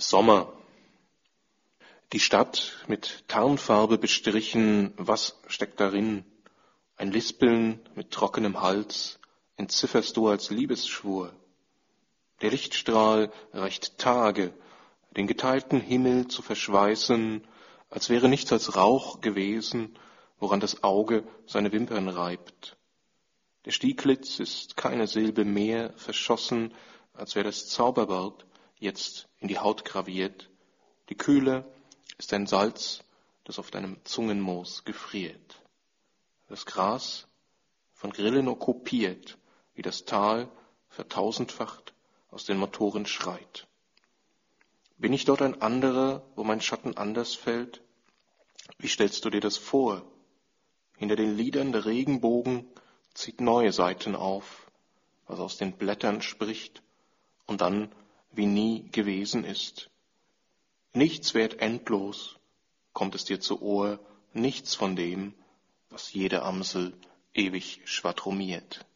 Sommer. Die Stadt mit Tarnfarbe bestrichen, was steckt darin? Ein Lispeln mit trockenem Hals entzifferst du als Liebesschwur. Der Lichtstrahl reicht Tage, den geteilten Himmel zu verschweißen, als wäre nichts als Rauch gewesen, woran das Auge seine Wimpern reibt. Der Stieglitz ist keine Silbe mehr verschossen, als wäre das Zauberwort jetzt in die Haut graviert. Die Kühle ist ein Salz, das auf deinem Zungenmoos gefriert. Das Gras von Grillen okkupiert, wie das Tal vertausendfacht aus den Motoren schreit. Bin ich dort ein anderer, wo mein Schatten anders fällt? Wie stellst du dir das vor? Hinter den Lidern der Regenbogen zieht neue Seiten auf, was aus den Blättern spricht und dann wie nie gewesen ist. Nichts währt endlos, kommt es dir zu Ohr, nichts von dem, was jede Amsel ewig schwadroniert.